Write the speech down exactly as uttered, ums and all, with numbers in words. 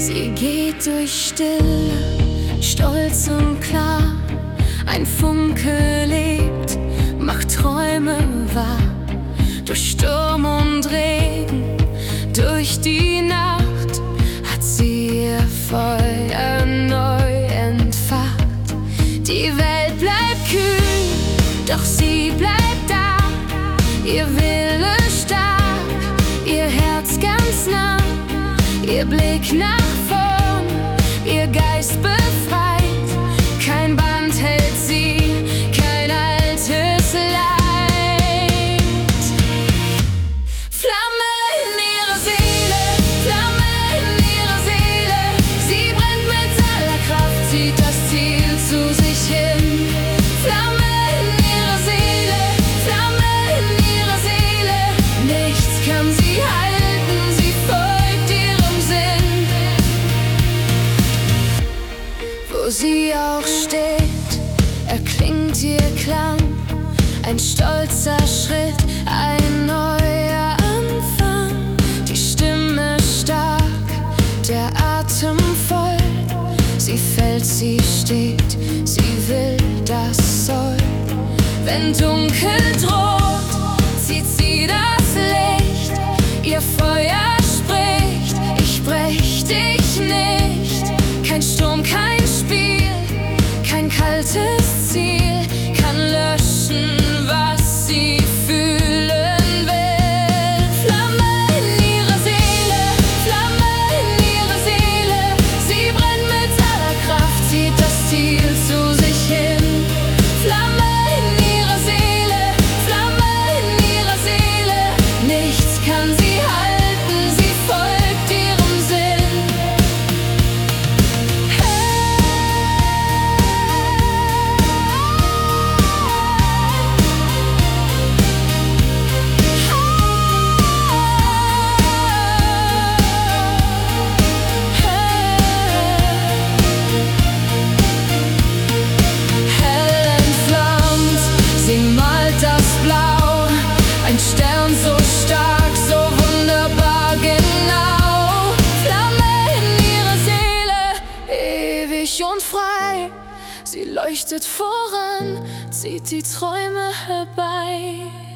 Sie geht durch Stille, stolz und klar. Ein Funke lebt, macht Träume wahr. Durch Sturm und Regen, durch die Nacht hat sie ihr Feuer neu entfacht. Die Welt bleibt kühl, doch sie bleibt da. Ihr Wille stark, ihr Herz ganz nah. Ihr Blick nach vorn, ihr Geist befreit. Kein Band hält sie, kein altes Leid. Flamme in ihrer Seele, Flamme in ihrer Seele. Sie brennt mit aller Kraft, zieht das Ziel zu sich hin. Flamme in ihrer Seele, Flamme in ihrer Seele. Nichts kann sie halten, sie folgt ihrem Sinn. Wo sie auch steht, erklingt ihr Klang. Ein stolzer Schritt, ein neuer Anfang. Die Stimme stark, der Atem voll. Sie fällt, sie steht, sie will, das soll. Wenn Dunkel droht, zieht sie das Licht. Ihr Feuer spricht, ich brech dich nicht. Kein Sturm, kein Spiel, kein kaltes Ziel kann löschen, was sie fühlen will. Flamme in ihrer Seele, Flamme in ihrer Seele. Sie brennt mit aller Kraft, zieht das Ziel zu sich hin. Flamme in ihrer Seele, Flamme in ihrer Seele. Nichts kann sie halten, sie folgt ihrem Sinn. Hell entflammt, sie malt das Blau. Ein Stern so stark, so wunderbar genau. Flamme in ihrer Seele, ewig und frei. Sie leuchtet voran, zieht die Träume herbei.